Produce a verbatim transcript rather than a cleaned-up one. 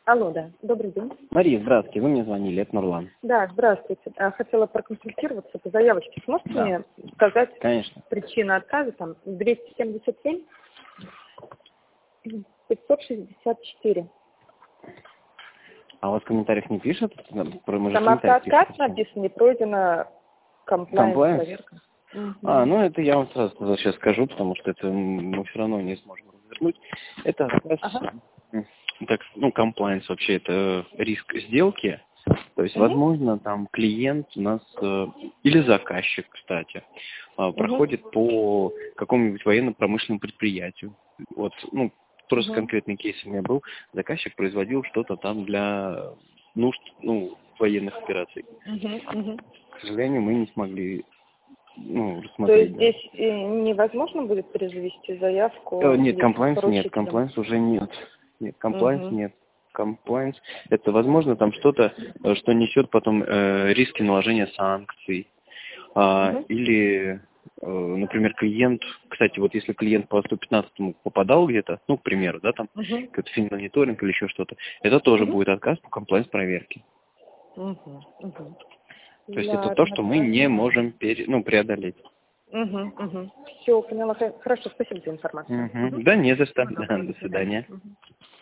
Алло, да. Добрый день. Мария, здравствуйте. Вы мне звонили, это Нурлан. Да, здравствуйте. А, Хотела проконсультироваться по заявочке. Сможете Да. мне сказать Конечно. причину отказа? Там двести семьдесят семь пятьсот шестьдесят четыре. А у вас в комментариях не пишет? Там, про- мы же в Там комментариях автоотказ пишем. написано, не пройдена комплайнс Compliance? проверка. Мгм. А, ну это я вам сразу сейчас скажу, потому что это мы все равно не сможем развернуть. Это отказ, Ага. м, так, ну, комплайнс вообще, это риск сделки. То есть, Мгм. возможно, там клиент у нас, э, или заказчик, кстати, э, Мгм. проходит по какому-нибудь военно-промышленному предприятию. Вот, ну, просто Мгм. конкретный кейс у меня был. Заказчик производил что-то там для нужд, ну, военных операций. Мгм. Мгм. К сожалению, мы не смогли, ну, То рассмотреть, есть да. здесь э, невозможно будет перезавести Э, заявку, Нет, если с комплайнс нет, поручителем? комплайнс уже нет. Нет, комплайнс Мгм. нет. Комплайнс, это, возможно, там что-то, э, что несет потом э, риски наложения санкций. А, Мгм. или, э, например, клиент, кстати, вот если клиент по сто пятнадцатому попадал где-то, ну, к примеру, да, там, Мгм. какой-то финмониторинг или еще что-то, это тоже Мгм. будет отказ по комплайнс-проверке. Мгм. Мгм. То есть это то, Ладно, что мы не понятно. можем пере, ну, преодолеть. Угу, угу. Все, поняла. Хо- Хорошо, спасибо за информацию. Угу. Мгм. Да, не за что. Всего Да, доброго, до до свидания. свидания. Мгм.